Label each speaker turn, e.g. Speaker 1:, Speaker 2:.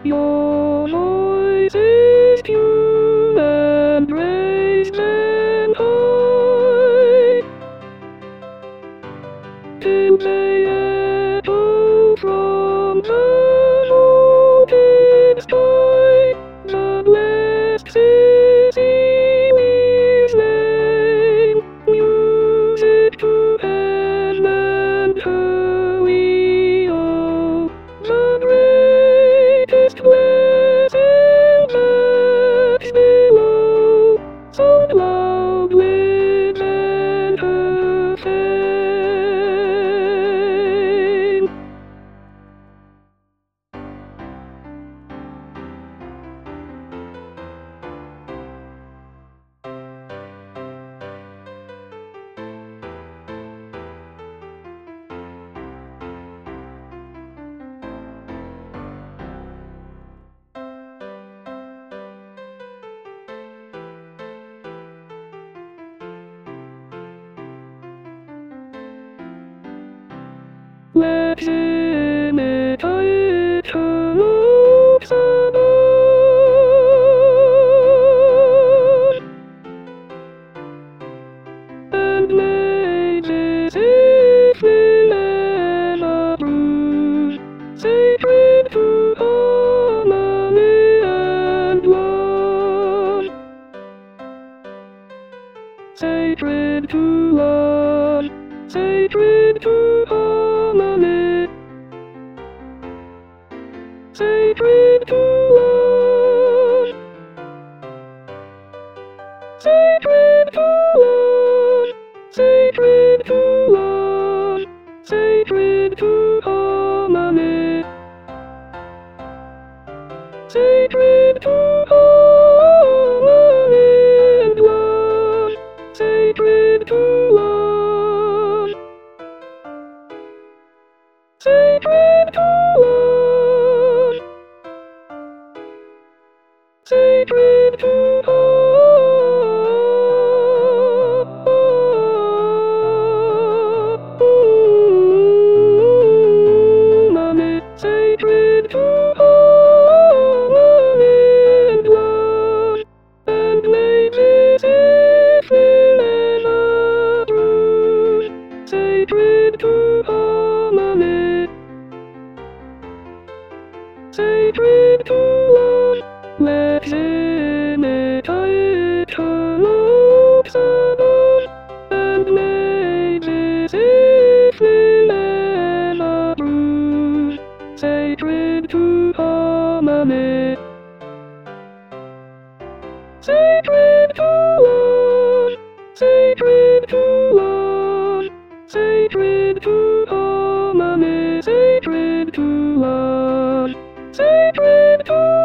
Speaker 1: Your voice is pure and raised and high, till they echo from the mountain sky. The blessed city is named, music to heaven and her we owe. The greatest blessing that's below, so loud within her fame. Let's imitate her looks above, and may this Ephraim approve, sacred to harmony and love, sacred to love, sacred to harmony, sacred to love, sacred to love, sacred to love, sacred to harmony, sacred to harmony and love, sacred to love, sacred to love, sacred to harmony, sacred to harmony and love, and may this Ephraim approve, sacred to harmony, sacred to love. Let's imitate her looks above, and may this Ephraim approve, sacred to harmony, sacred to love, sacred to love, sacred to harmony, sacred to love, sacred to